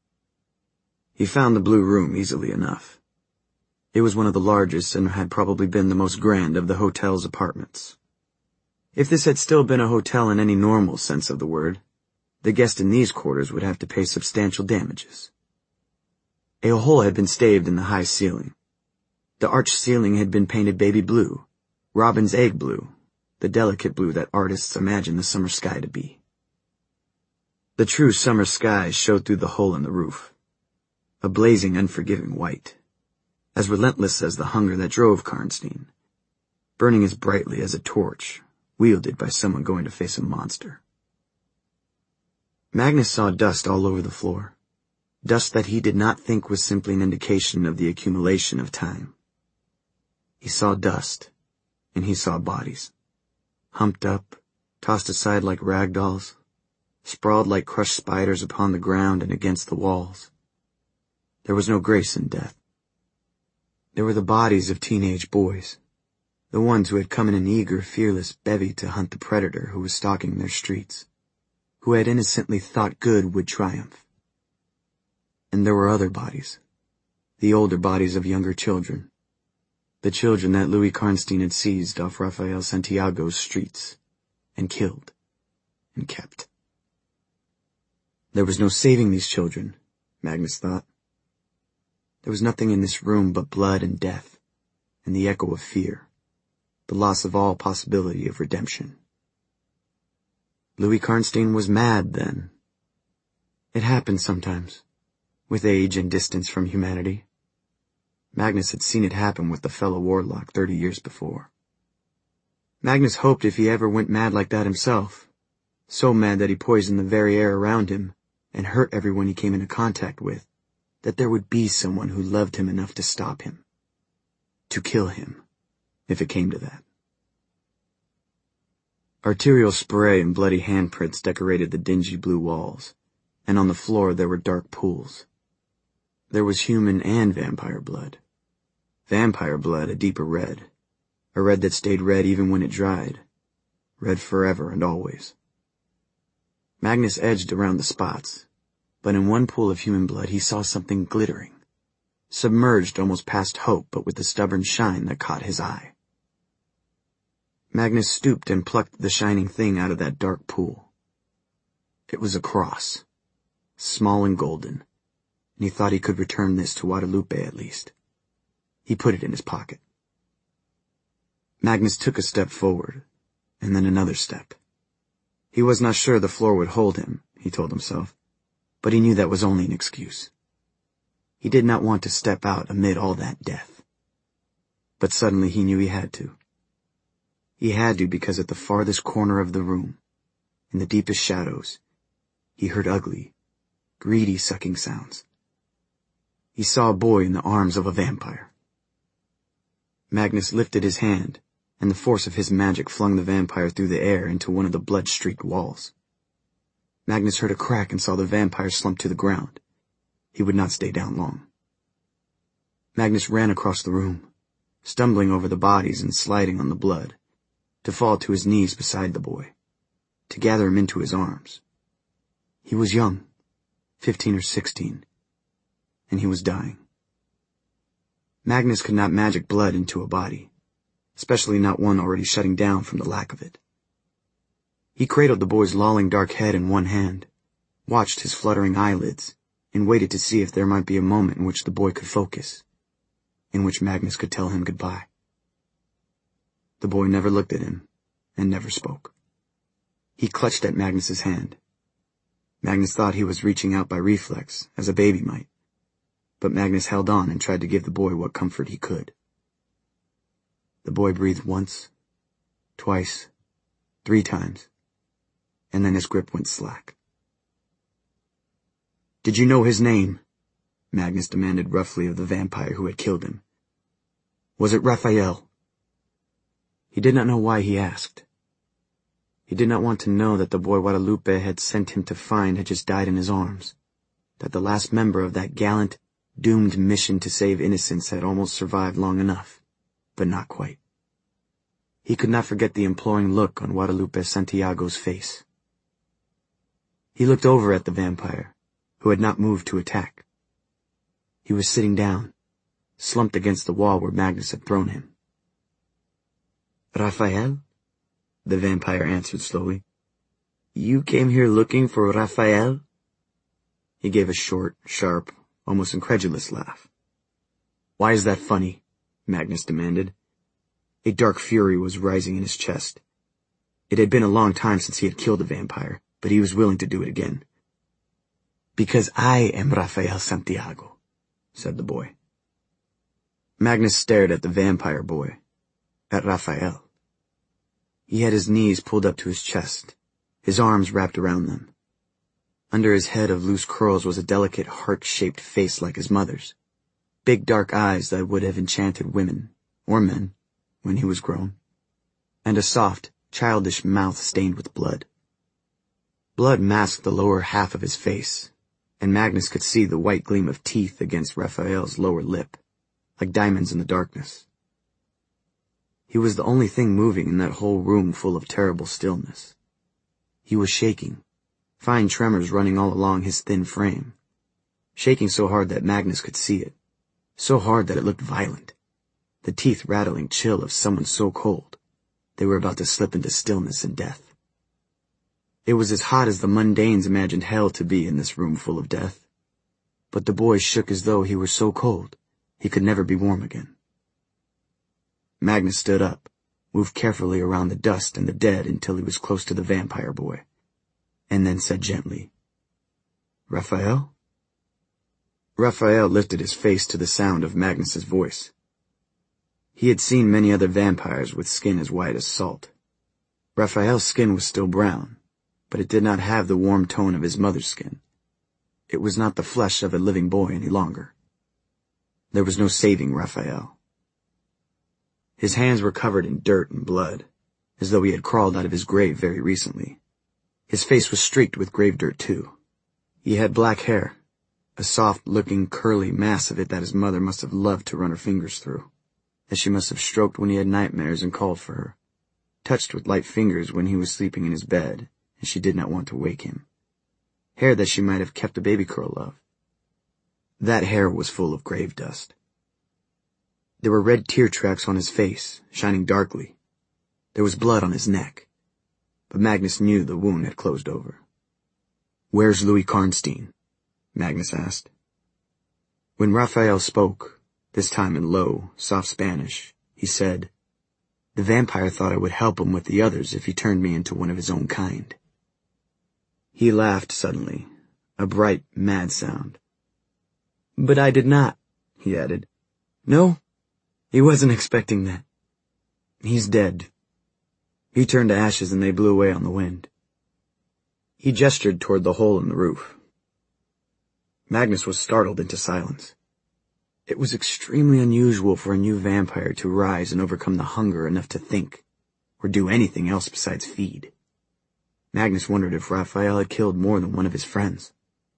He found the blue room easily enough. It was one of the largest and had probably been the most grand of the hotel's apartments. If this had still been a hotel in any normal sense of the word, the guest in these quarters would have to pay substantial damages. A hole had been staved in the high ceiling. The arched ceiling had been painted baby blue, robin's egg blue, the delicate blue that artists imagine the summer sky to be. The true summer sky showed through the hole in the roof, a blazing, unforgiving white, as relentless as the hunger that drove Karnstein, burning as brightly as a torch wielded by someone going to face a monster. Magnus saw dust all over the floor, dust that he did not think was simply an indication of the accumulation of time. He saw dust, and he saw bodies. Humped up, tossed aside like rag dolls, sprawled like crushed spiders upon the ground and against the walls. There was no grace in death. There were the bodies of teenage boys, the ones who had come in an eager, fearless bevy to hunt the predator who was stalking their streets, who had innocently thought good would triumph. And there were other bodies, the older bodies of younger children, the children that Louis Karnstein had seized off Rafael Santiago's streets, and killed, and kept. There was no saving these children, Magnus thought. There was nothing in this room but blood and death, and the echo of fear, the loss of all possibility of redemption. Louis Karnstein was mad then. It happened sometimes, with age and distance from humanity. Magnus had seen it happen with the fellow warlock thirty years before. Magnus hoped if he ever went mad like that himself, so mad that he poisoned the very air around him and hurt everyone he came into contact with, that there would be someone who loved him enough to stop him, to kill him, if it came to that. Arterial spray and bloody handprints decorated the dingy blue walls, and on the floor there were dark pools. There was human and vampire blood. Vampire blood a deeper red, a red that stayed red even when it dried, red forever and always. Magnus edged around the spots, but in one pool of human blood he saw something glittering, submerged almost past hope but with the stubborn shine that caught his eye. Magnus stooped and plucked the shining thing out of that dark pool. It was a cross, small and golden, and he thought he could return this to Guadalupe at least. He put it in his pocket. Magnus took a step forward, and then another step. He was not sure the floor would hold him, he told himself, but he knew that was only an excuse. He did not want to step out amid all that death. But suddenly he knew he had to. He had to because at the farthest corner of the room, in the deepest shadows, he heard ugly, greedy sucking sounds. He saw a boy in the arms of a vampire. Magnus lifted his hand, and the force of his magic flung the vampire through the air into one of the blood-streaked walls. Magnus heard a crack and saw the vampire slump to the ground. He would not stay down long. Magnus ran across the room, stumbling over the bodies and sliding on the blood, to fall to his knees beside the boy, to gather him into his arms. He was young, fifteen or sixteen, and he was dying. Magnus could not magic blood into a body, especially not one already shutting down from the lack of it. He cradled the boy's lolling dark head in one hand, watched his fluttering eyelids, and waited to see if there might be a moment in which the boy could focus, in which Magnus could tell him goodbye. The boy never looked at him, and never spoke. He clutched at Magnus's hand. Magnus thought he was reaching out by reflex, as a baby might, but Magnus held on and tried to give the boy what comfort he could. The boy breathed once, twice, three times, and then his grip went slack. "Did you know his name?" Magnus demanded roughly of the vampire who had killed him. "Was it Raphael?" He did not know why he asked. He did not want to know that the boy Guadalupe had sent him to find had just died in his arms, that the last member of that gallant, doomed mission to save innocence had almost survived long enough, but not quite. He could not forget the imploring look on Guadalupe Santiago's face. He looked over at the vampire, who had not moved to attack. He was sitting down, slumped against the wall where Magnus had thrown him. "Raphael?" the vampire answered slowly. "You came here looking for Raphael?" He gave a short, sharp, almost incredulous laugh. "Why is that funny?" Magnus demanded. A dark fury was rising in his chest. It had been a long time since he had killed a vampire, but he was willing to do it again. "Because I am Rafael Santiago," said the boy. Magnus stared at the vampire boy, at Raphael. He had his knees pulled up to his chest, his arms wrapped around them. Under his head of loose curls was a delicate heart-shaped face like his mother's, big dark eyes that would have enchanted women, or men, when he was grown. and a soft, childish mouth stained with blood. Blood masked the lower half of his face, and Magnus could see the white gleam of teeth against Raphael's lower lip, like diamonds in the darkness. He was the only thing moving in that whole room full of terrible stillness. He was shaking, fine tremors running all along his thin frame, shaking so hard that Magnus could see it, so hard that it looked violent, the teeth rattling chill of someone so cold they were about to slip into stillness and death. It was as hot as the mundanes imagined hell to be in this room full of death, but the boy shook as though he were so cold he could never be warm again. Magnus stood up, moved carefully around the dust and the dead until he was close to the vampire boy, and then said gently, "Raphael?" Raphael lifted his face to the sound of Magnus's voice. He had seen many other vampires with skin as white as salt. Raphael's skin was still brown, but it did not have the warm tone of his mother's skin. It was not the flesh of a living boy any longer. There was no saving Raphael. His hands were covered in dirt and blood, as though he had crawled out of his grave very recently. His face was streaked with grave dirt too. He had black hair, a soft-looking curly mass of it that his mother must have loved to run her fingers through, that she must have stroked when he had nightmares and called for her, touched with light fingers when he was sleeping in his bed and she did not want to wake him. Hair that she might have kept a baby curl of. That hair was full of grave dust. There were red tear tracks on his face, shining darkly. There was blood on his neck, but Magnus knew the wound had closed over. "Where's Louis Karnstein?" Magnus asked. When Raphael spoke, this time in low, soft Spanish, he said, "The vampire thought I would help him with the others if he turned me into one of his own kind." He laughed suddenly, a bright, mad sound. "But I did not," he added. "No, he wasn't expecting that. He's dead." He turned to ashes and they blew away on the wind. He gestured toward the hole in the roof. Magnus was startled into silence. It was extremely unusual for a new vampire to rise and overcome the hunger enough to think, or do anything else besides feed. Magnus wondered if Raphael had killed more than one of his friends.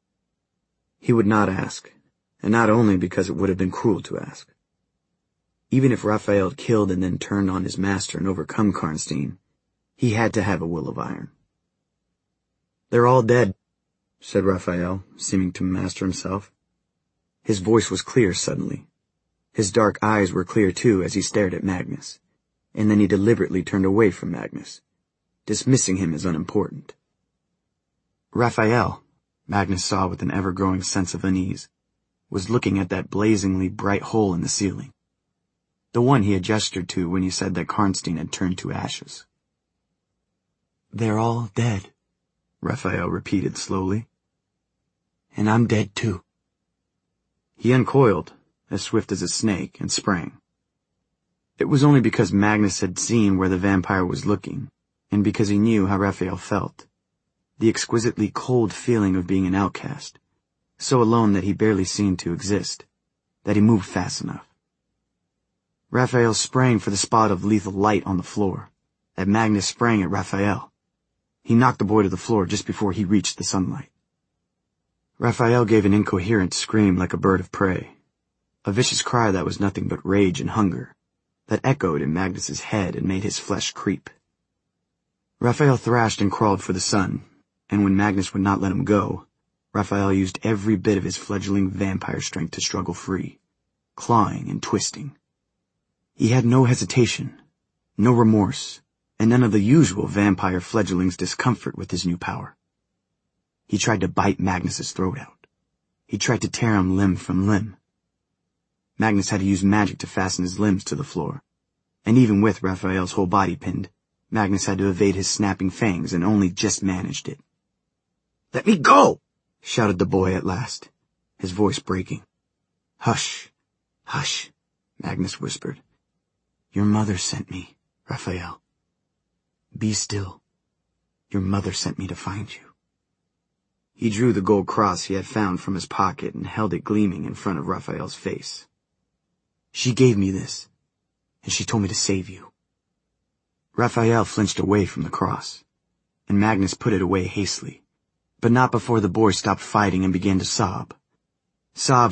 He would not ask, and not only because it would have been cruel to ask. Even if Raphael had killed and then turned on his master and overcome Karnstein, he had to have a will of iron. "They're all dead," said Raphael, seeming to master himself. His voice was clear suddenly. His dark eyes were clear too as he stared at Magnus, and then he deliberately turned away from Magnus, dismissing him as unimportant. Raphael, Magnus saw with an ever-growing sense of unease, was looking at that blazingly bright hole in the ceiling, the one he had gestured to when he said that Karnstein had turned to ashes. "They're all dead," Raphael repeated slowly. "And I'm dead too." He uncoiled, as swift as a snake, and sprang. It was only because Magnus had seen where the vampire was looking, and because he knew how Raphael felt, the exquisitely cold feeling of being an outcast, so alone that he barely seemed to exist, that he moved fast enough. Raphael sprang for the spot of lethal light on the floor, and Magnus sprang at Raphael. He knocked the boy to the floor just before he reached the sunlight. Raphael gave an incoherent scream like a bird of prey, a vicious cry that was nothing but rage and hunger, that echoed in Magnus's head and made his flesh creep. Raphael thrashed and crawled for the sun, and when Magnus would not let him go, Raphael used every bit of his fledgling vampire strength to struggle free, clawing and twisting. He had no hesitation, no remorse, and none of the usual vampire fledgling's discomfort with his new power. He tried to bite Magnus's throat out. He tried to tear him limb from limb. Magnus had to use magic to fasten his limbs to the floor, and even with Raphael's whole body pinned, Magnus had to evade his snapping fangs and only just managed it. "Let me go!" shouted the boy at last, his voice breaking. "Hush, hush," Magnus whispered. "Your mother sent me, Raphael. Be still. Your mother sent me to find you." He drew the gold cross he had found from his pocket and held it gleaming in front of Raphael's face. "She gave me this, and she told me to save you." Raphael flinched away from the cross, and Magnus put it away hastily, but not before the boy stopped fighting and began to sob. Sobs